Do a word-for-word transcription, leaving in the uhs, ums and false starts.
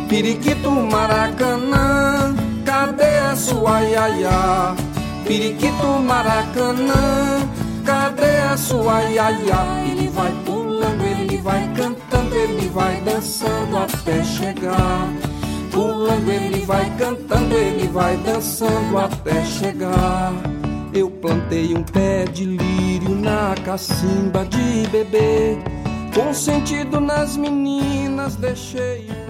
Periquito Maracanã, cadê a sua iaiá? Periquito Maracanã, cadê a sua iaiá? Ele vai pulando, ele vai cantando, ele vai dançando até chegar. Pulando, ele vai cantando, ele vai dançando até chegar. Eu plantei um pé de lírio na cacimba de bebê, com sentido nas meninas deixei.